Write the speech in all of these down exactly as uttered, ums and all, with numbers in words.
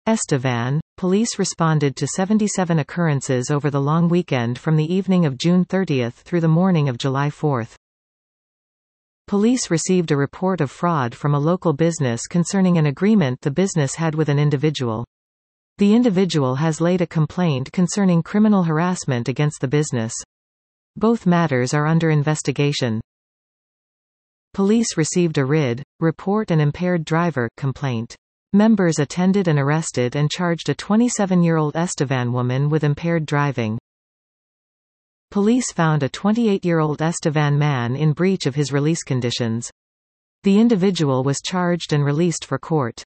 Estevan. Police responded to seventy-seven occurrences over the long weekend from the evening of June thirtieth through the morning of July fourth. Police received a report of fraud from a local business concerning an agreement the business had with an individual. The individual has laid a complaint concerning criminal harassment against the business. Both matters are under investigation. Police received a R I D, report an impaired driver, complaint. Members attended and arrested and charged a twenty-seven-year-old Estevan woman with impaired driving. Police found a twenty-eight-year-old Estevan man in breach of his release conditions. The individual was charged and released for court.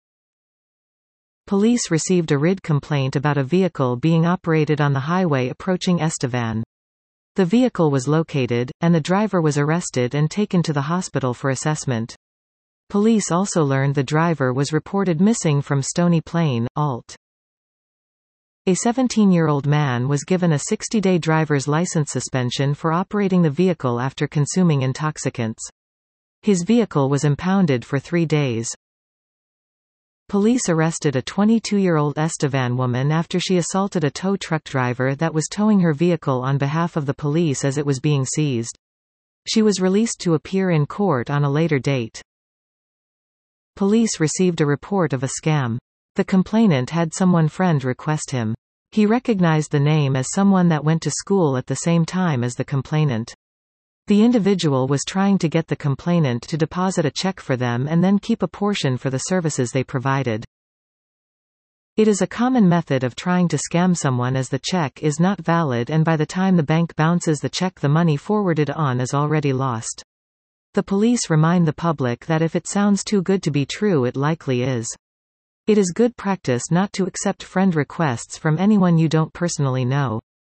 Police received a R I D complaint about a vehicle being operated on the highway approaching Estevan. The vehicle was located, and the driver was arrested and taken to the hospital for assessment. Police also learned the driver was reported missing from Stony Plain, Alt. A seventeen-year-old man was given a sixty-day driver's license suspension for operating the vehicle after consuming intoxicants. His vehicle was impounded for three days. Police arrested a twenty-two-year-old Estevan woman after she assaulted a tow truck driver that was towing her vehicle on behalf of the police as it was being seized. She was released to appear in court on a later date. Police received a report of a scam. The complainant had someone friend request him. He recognized the name as someone that went to school at the same time as the complainant. The individual was trying to get the complainant to deposit a check for them and then keep a portion for the services they provided. It is a common method of trying to scam someone as the check is not valid, and by the time the bank bounces the check the money forwarded on is already lost. The police remind the public that if it sounds too good to be true, it likely is. It is good practice not to accept friend requests from anyone you don't personally know.